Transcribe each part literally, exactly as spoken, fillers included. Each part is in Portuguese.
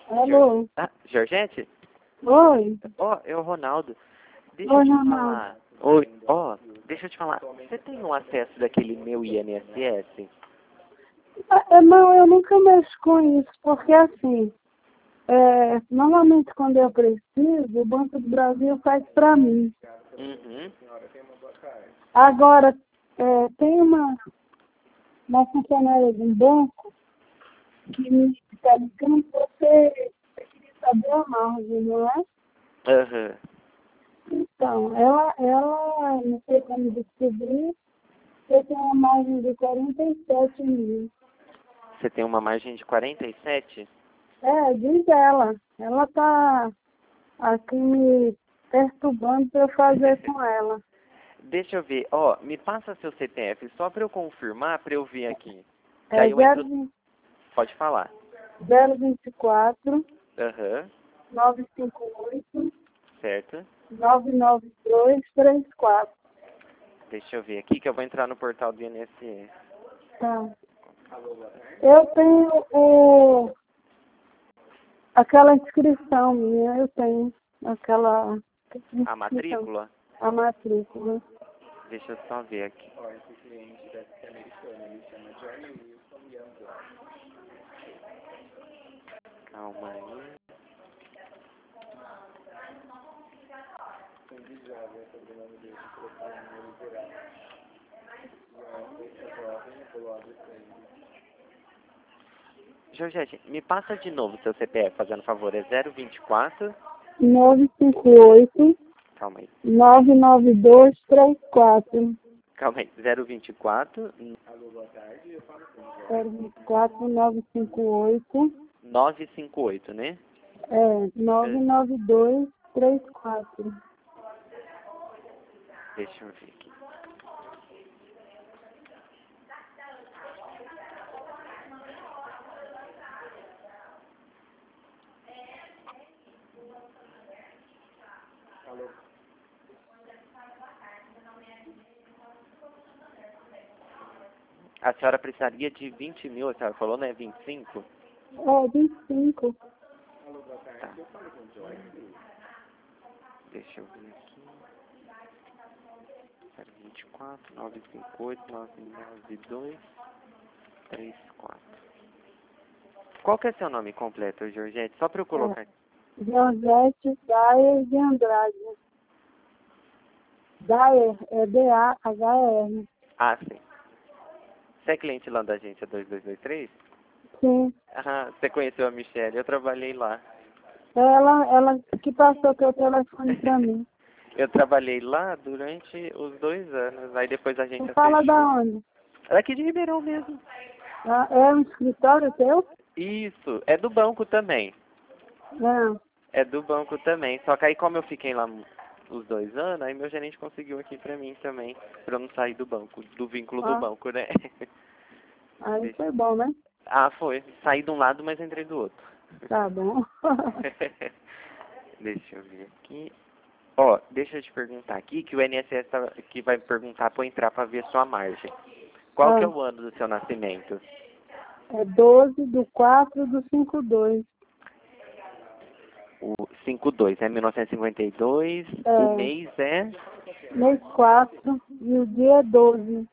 Alô? Ah, Georgette? Oi? Ó, é o Ronaldo. Deixa Oi, eu te Ronaldo. falar. Oi, ó, deixa eu te falar. Você tem um acesso daquele meu I N S S? Ah, é, não, eu nunca mexo com isso, porque assim, é, normalmente quando eu preciso, o Banco do Brasil faz para mim. Uhum. Agora, é, tem uma, uma funcionária de um banco que me está ligando, você queria saber a margem, não é? Aham. Então, ela, ela, não sei como descobrir, eu tenho uma margem de quarenta e sete mil. Você tem uma margem de quarenta e sete? É, diz ela. Ela está aqui me perturbando para eu fazer com ela. Deixa eu ver. Ó, me passa seu C P F só pra eu confirmar, pra eu ver aqui. É Daí eu entro... zero Pode falar. vinte e quatro, Aham. nove cinco oito, Certo. nove nove dois três quatro. Deixa eu ver aqui que eu vou entrar no portal do I N S S. Tá. Eu tenho o, aquela inscrição minha, eu tenho aquela A inscrição, matrícula? a matrícula. Deixa eu só ver aqui. Calma aí. Georgette, me passa de novo seu C P F, fazendo favor. É zero vinte e quatro. nove cinco oito, Calma aí. nove nove dois três quatro. Calma aí. zero vinte e quatro. zero vinte e quatro, nove cinco oito, nove cinco oito, né? é, nove nove dois três quatro. Deixa eu ver aqui. A senhora precisaria de vinte mil, a senhora falou, né? vinte e cinco? É, vinte e cinco. Tá. Deixa eu ver aqui. zero vinte e quatro, nove cinco oito, nove nove dois três quatro. Qual que é seu nome completo, Georgette? Só para eu colocar aqui. É, Georgette Daer de Andrade. Daer, é D A H R. Ah, sim. Você é cliente lá da agência dois dois dois três? Sim. Ah, você conheceu a Michelle, eu trabalhei lá. Ela, ela que passou teu telefone pra mim. Eu trabalhei lá durante os dois anos, aí depois a Você agência fala fechou. da onde? É aqui de Ribeirão mesmo. Ah, é um escritório teu? Isso, é do banco também. Não. É do banco também. Só que aí como eu fiquei lá os dois anos, aí meu gerente conseguiu aqui pra mim também, pra eu não sair do banco, do vínculo do Ah, banco, né? aí foi bom, né? Ah, foi. Saí de um lado, mas entrei do outro. Tá bom. Deixa eu ver aqui. Ó, deixa eu te perguntar aqui, que o I N S S tá, que vai perguntar pra eu entrar pra ver sua margem. Qual que é Ah, o ano do seu nascimento? é doze do quatro do cinco dois. O cinco dois, é mil novecentos e cinquenta e dois, É, o mês é mês quatro e o dia é doze.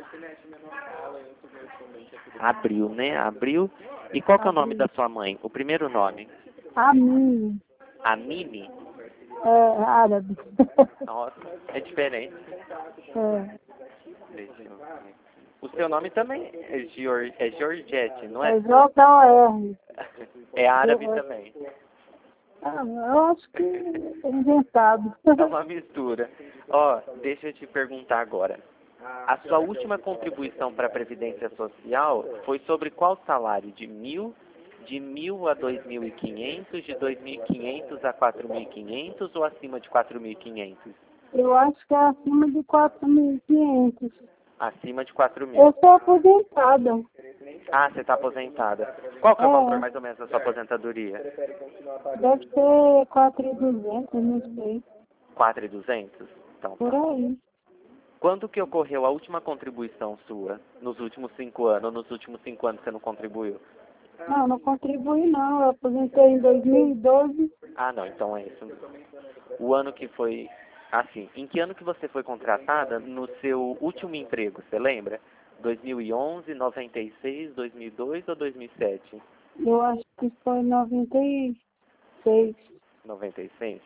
abril, né? Abril. E qual que é o nome Abril. da sua mãe? O primeiro nome? A mim. A Mini? É árabe. Nossa, é diferente. É, Deixa eu ver. O seu nome também é, Gior, é Georgette, não é? é J O R. É árabe Eu, também. ah, eu acho que é inventado. É uma mistura. Ó, deixa eu te perguntar agora. A sua última contribuição para a Previdência Social foi sobre qual salário? De mil, de mil a dois mil e quinhentos, de dois mil e quinhentos a quatro mil e quinhentos ou acima de quatro mil e quinhentos? Eu acho que é acima de quatro mil e quinhentos. Acima de quatro mil. Eu sou aposentada. Ah, você está aposentada. Qual que é o valor É, mais ou menos da sua aposentadoria? deve ser quatro mil e duzentos, não sei. quatro mil e duzentos? Então Por tá. aí. Quando que ocorreu a última contribuição sua? Nos últimos cinco anos ou nos últimos cinco anos você não contribuiu? Não, não contribuí não. Eu aposentei em dois mil e doze. Ah, não, então é isso. O ano que foi... Assim, em que ano que você foi contratada no seu último emprego, você lembra? dois mil e onze, noventa e seis, dois mil e dois ou dois mil e sete? Eu acho que foi noventa e seis. noventa e seis?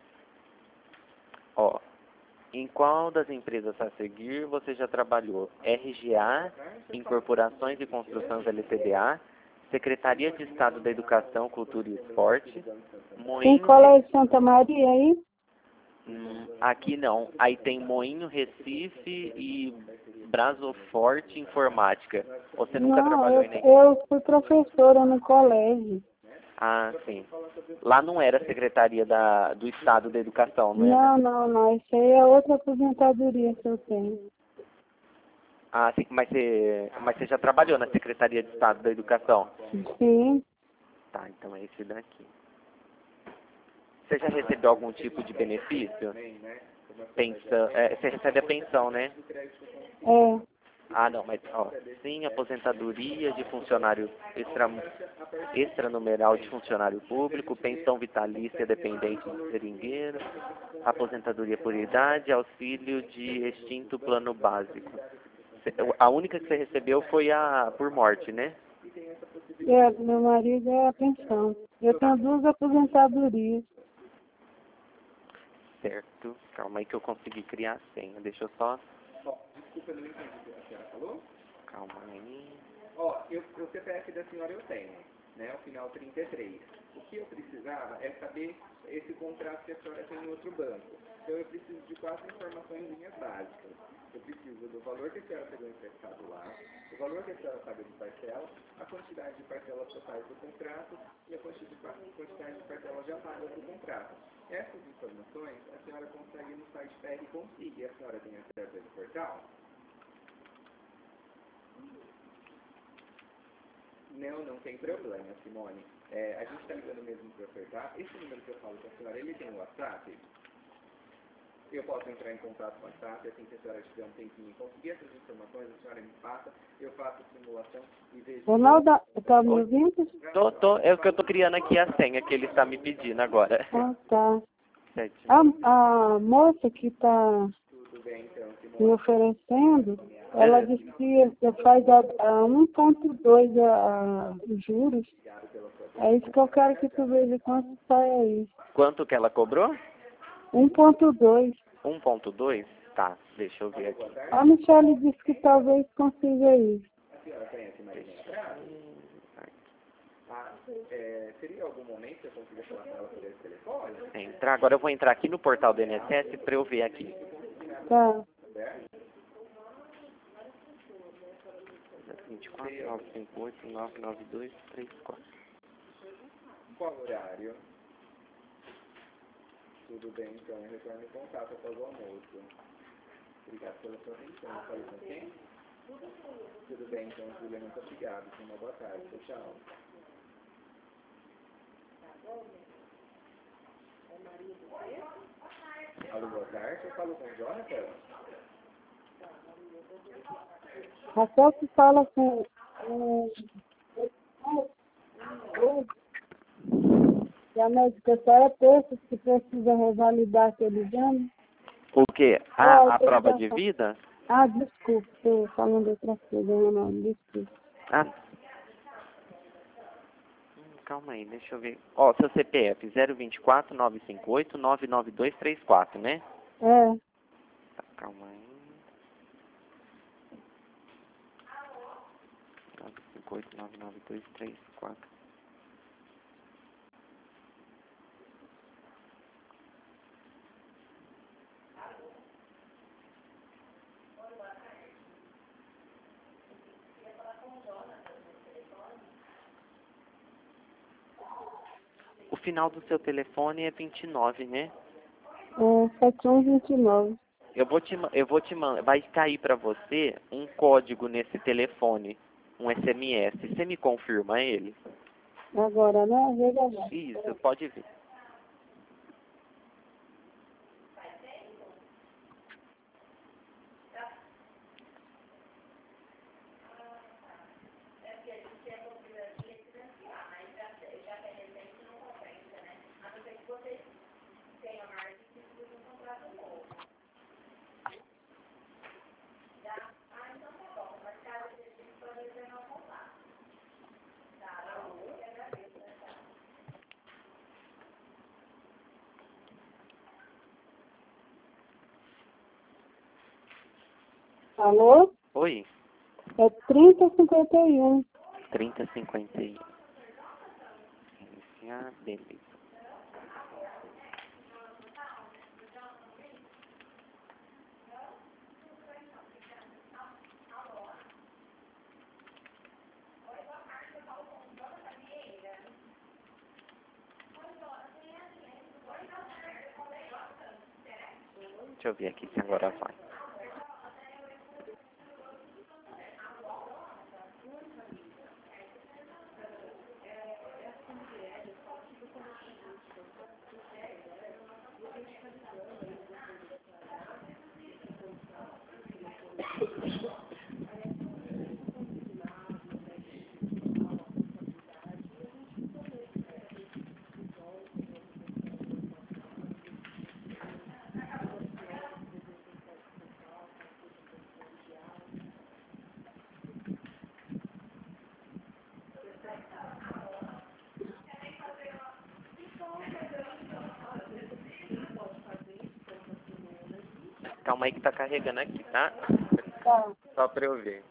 Ó, em qual das empresas a seguir você já trabalhou? R G A, Incorporações e Construções L T D A, Secretaria de Estado da Educação, Cultura e Esporte, Tem Moinho... Colégio Santa Maria aí? Hum, aqui não. Aí tem Moinho, Recife e Brasoforte Informática. Você nunca Não, trabalhou eu, em nenhum? eu fui professora no colégio. Ah, sim. Lá não era Secretaria da, do Estado da Educação, não é? Não, não, não. Isso aí é outra aposentadoria que eu tenho. Ah, sim. Mas você, mas você já trabalhou na Secretaria de Estado da Educação? Sim. Tá, então é esse daqui. Você já recebeu algum tipo de benefício? Pensão, é, você recebe a pensão, né? É. Ah, não, mas, ó, sim, aposentadoria de funcionário extra, extranumeral de funcionário público, pensão vitalícia dependente de seringueiro, aposentadoria por idade, auxílio de extinto plano básico. Cê- A única que você recebeu foi a por morte, né? É, meu marido é a pensão. Eu tenho duas aposentadorias. Certo. Calma aí que eu consegui criar a senha. Deixa eu só... Desculpa, eu não entendi o que a senhora falou. Calma aí. Ó, eu, o C P F da senhora eu tenho, né? O final trinta e três. O que eu precisava é saber esse contrato que a senhora tem em outro banco. Então eu preciso de quatro informações básicas. Eu preciso do valor que a senhora pegou emprestado lá, o valor que a senhora paga de parcela, a quantidade de parcelas totais do contrato e a quantidade de, par- quantidade de parcelas já pagas do contrato. Essas informações a senhora consegue no site P R Consig. A senhora tem acesso a esse portal? Não, não tem problema, Simone. É, a gente está ligando mesmo para ofertar. Esse número que eu falo com a senhora, ele tem o WhatsApp? Eu posso entrar em contato com o WhatsApp, assim que a senhora tiver um tempinho e conseguir essas informações, a senhora me passa, eu faço a simulação e vejo... Ronaldo, tá me ouvindo? Tô, tô, é o que eu tô criando aqui a senha que ele está me pedindo agora. Ah, tá. Sete. A, a moça que está Tudo bem, então, me Simone. oferecendo, ela disse que você faz a, a um ponto dois a, a, os juros. É isso que eu quero que tu veja quanto sai aí. Quanto que ela cobrou? um ponto dois. um ponto dois? Tá, deixa eu ver aqui. A Michelle disse que talvez consiga isso. A senhora conhece mais minha frase? Ah, é, seria algum momento que eu consiga falar com ela por esse telefone? Entrar. Agora eu vou entrar aqui no portal do I N S S para eu ver aqui. Tá. vinte e quatro, nove cinco oito, nove nove dois, três quatro. Qual horário? Tudo bem, então, eu retorno em contato após o almoço. Obrigado pela sua atenção. Eu falei com quem? Tudo bem, então, Júlia, muito obrigado. Tenha uma boa tarde. Tchau. Alô, boa tarde. Eu falo com o Jonathan? Até que fala com com- que a médica só é terça que precisa revalidar aquele exame. O quê? Ah, Ah, a prova de autorização. vida? Ah, desculpe, estou falando outra coisa, não, desculpe. Ah. Hum, calma aí, deixa eu ver. Ó, seu C P F zero vinte e quatro, nove cinco oito, nove nove dois três quatro, né? É, Tá, calma aí. nove cinco oito, nove nove dois três quatro. O final do seu telefone é vinte e nove, né? é sete um vinte e nove. Eu vou te, ma- eu vou te mandar, vai cair para você um código nesse telefone, um S M S. Você me confirma ele? Agora, né? Veja lá. Isso, pode ver. Alô? Oi. É trinta cinquenta e um. trinta cinquenta e um. Iniciar, beleza. Deixa eu ver aqui se agora vai. Calma aí que tá carregando aqui, tá? Tá. Só pra eu ver.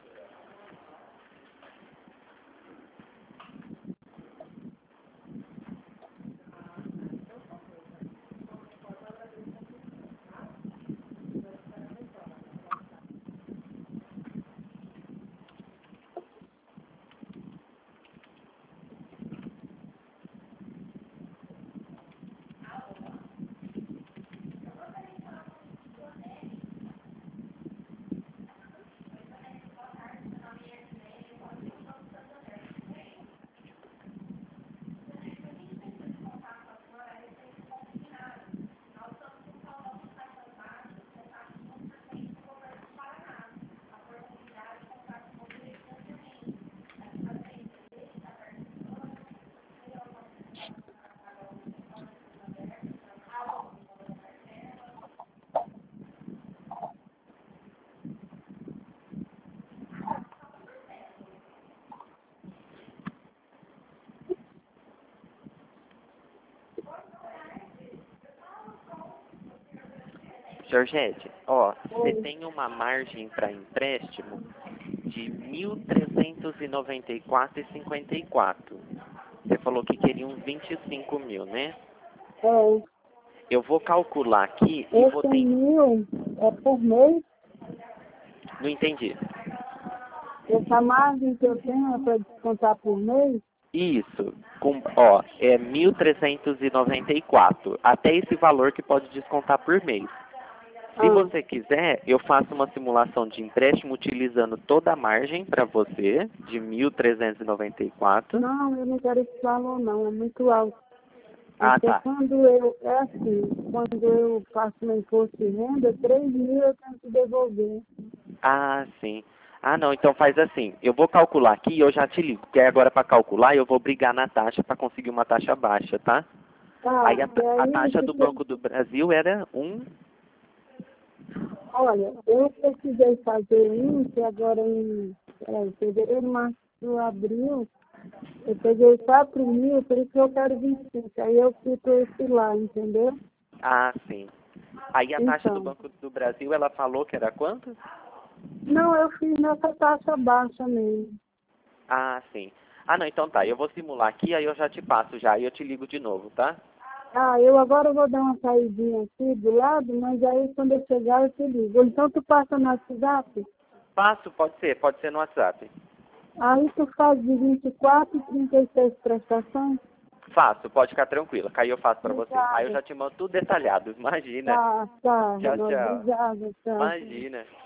Georgette, ó, você tem uma margem para empréstimo de mil trezentos e noventa e quatro reais e cinquenta e quatro centavos. Você falou que queria uns vinte e cinco mil, né? É. Eu vou calcular aqui e Esse vou ter... mil é por mês. Não entendi. Essa margem que eu tenho é para descontar por mês? Isso, com, ó, é mil trezentos e noventa e quatro, até esse valor que pode descontar por mês. Se Ah. você quiser, eu faço uma simulação de empréstimo utilizando toda a margem para você, de mil trezentos e noventa e quatro. Não, eu não quero esse valor não, é muito alto. Ah, Porque tá. quando eu, é assim, quando eu faço meu imposto de renda, três mil eu tenho que devolver. Ah, sim. Ah, não, então faz assim. Eu vou calcular aqui e eu já te ligo. Porque agora para calcular eu vou brigar na taxa para conseguir uma taxa baixa, tá? Tá, Aí a, e aí, a taxa do fica- Banco do Brasil era um... olha, eu precisei fazer um, que agora em é, fevereiro, março, abril, eu peguei quatro mil, por isso que eu quero vinte e cinco. Aí eu quito esse lá, entendeu? Ah, sim. Aí a taxa do Então, Banco do Brasil, ela falou que era quanto? não, eu fiz nessa taxa baixa mesmo. Ah, sim. Ah, não, então tá. Eu vou simular aqui, aí eu já te passo já, e eu te ligo de novo, tá? Ah, eu agora vou dar uma saidinha aqui do lado, mas aí quando eu chegar eu te ligo. Ou então tu passa no WhatsApp, Passo, pode ser, pode ser no WhatsApp. aí tu faz de vinte e quatro e trinta e seis prestações. Faço, pode ficar tranquila, que aí eu faço pra você. Aí eu Obrigada. já te mando tudo detalhado, imagina. Tá, tá. Tchau, tchau. Obrigada, tchau. Imagina.